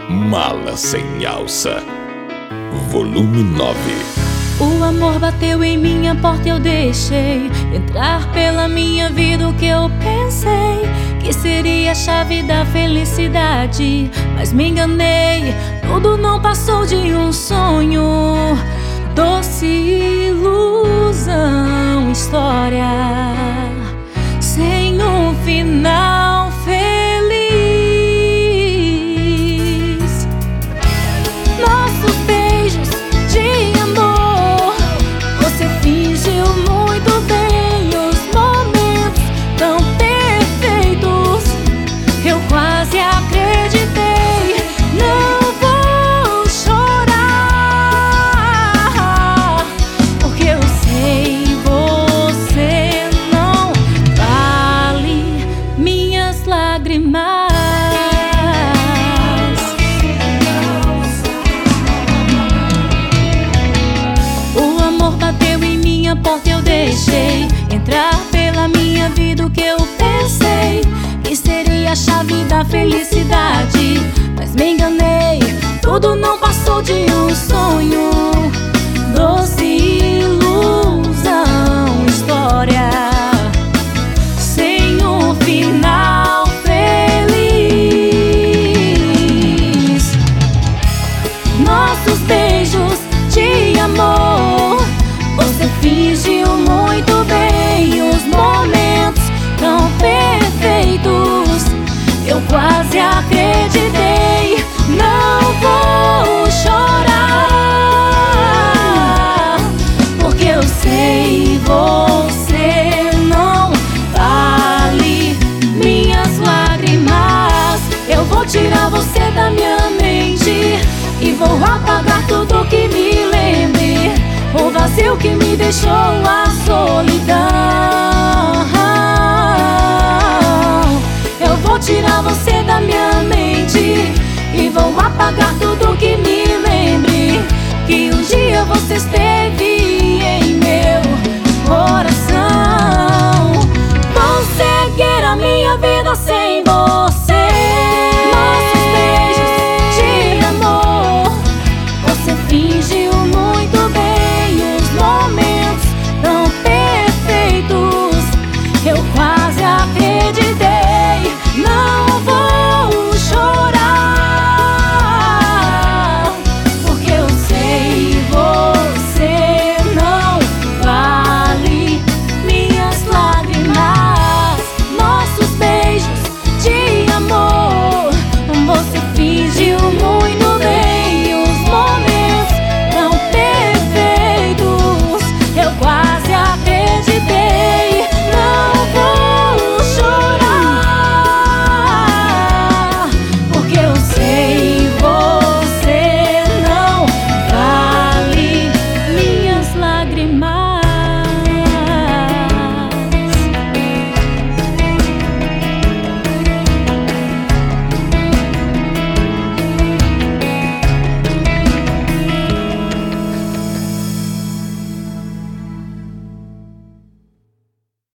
Mala sem alça, volume 9. O amor bateu em minha porta e eu deixei entrar pela minha vida o que eu pensei que seria a chave da felicidade, mas me enganei, tudo não passou de um sonho, doce ilusão, história sem um final feliz. Nossos beijos de amor, você fingiu muito bem os momentos tão perfeitos. Eu quase acreditei, não vou chorar, porque eu sei você não vale minhas lágrimas. O amor bateu em minha porta e eu deixei entrar pela minha vida o que eu pensei que seria a chave da felicidade, mas me enganei, tudo não passou de um sonho, doce ilusão, história sem um final feliz. Nossos beijos de amor, você fingiu muito bem os momentos tão perfeitos. Eu quase acreditei, não vou chorar, porque eu sei você não vale minhas lágrimas. Eu vou tirar você da minha mente e vou apagar tudo que me lembre o vazio que me deixou a solidão. Eu vou tirar você da minha mente e vou apagar tudo que me lembre que um dia você esteve